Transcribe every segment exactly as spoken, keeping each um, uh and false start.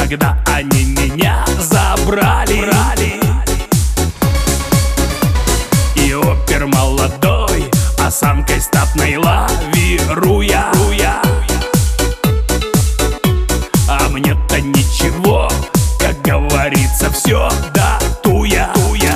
когда они меня забрали. И опер молодой осанкой статной лавируя. А мне-то ничего, как говорится, все датуя.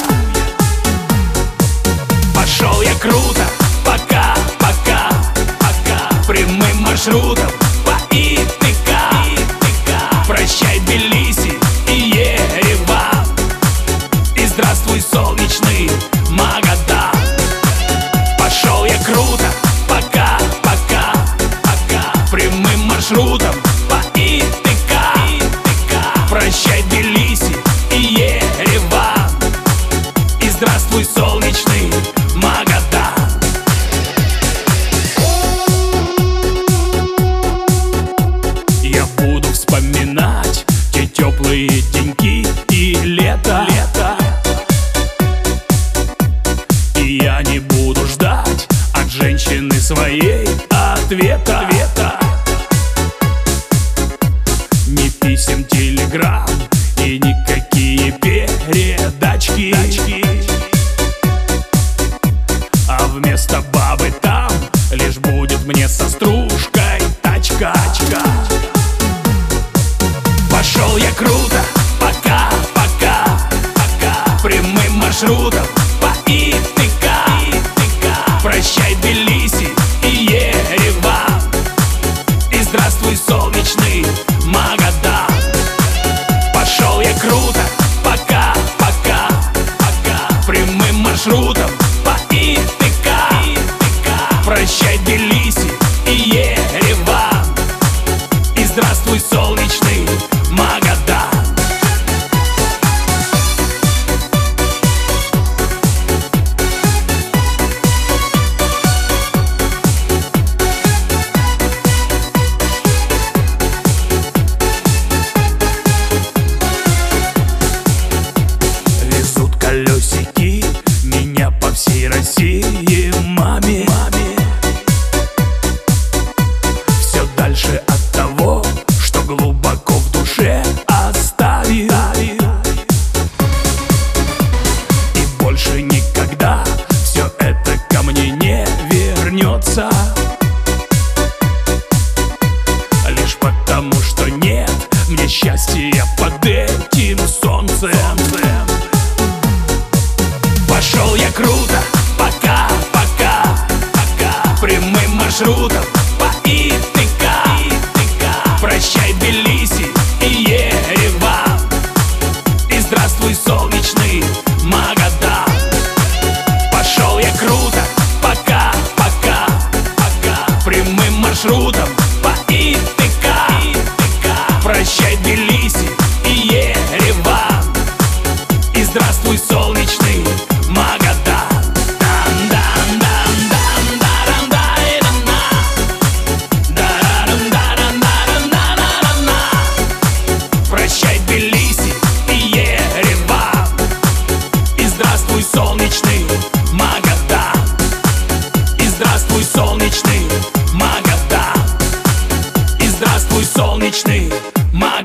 Пошел я круто, пока, пока, пока прямым маршрутом по ИТК. Прощай, Тбилиси и Ереван, и здравствуй, солнечный Магадан. Пошел я круто, пока, пока, пока прямым маршрутом по ИТК. Прощай, Тбилиси и Ереван, и здравствуй, солнечный Магадан. Я буду вспоминать те теплые деньки и лето, лето. И я не буду ждать от женщины своей ответа, ответа. Ни писем, телеграмм и никакие передачки. А вместо бабы там лишь будет мне со стружкой тачка. Пошел я круто, пока, пока, пока прямым маршрутом по ИТК. Прощай, Тбилиси и Ереван, и здравствуй, солнечный Магадан. Пошел я круто, пока, пока, пока прямым маршрутом по ИТК. Прощай, Тбилиси и Ереван, и здравствуй, солнечный Магадан. Везут колесики меня по всей России маме. Все дальше от того, что глубоко в душе оставил. И больше никогда все это ко мне не вернется. Лишь потому, что нет мне счастья под этим солнцем. Пошел я круто, пока, пока, пока прямым маршрутом по ИТК. Прощай, Тбилиси и Ереван, и здравствуй, солнечный Магадан. Пошел я круто, пока, пока, пока прямым маршрутом по ИТК. Прощай, Тбилиси и Ереван, и здравствуй, солнечный Магадан. Прощай, Тбилиси и Ереван, и здравствуй, солнечный Магадан. И здравствуй, солнечный Магадан. И здравствуй, солнечный Магадан.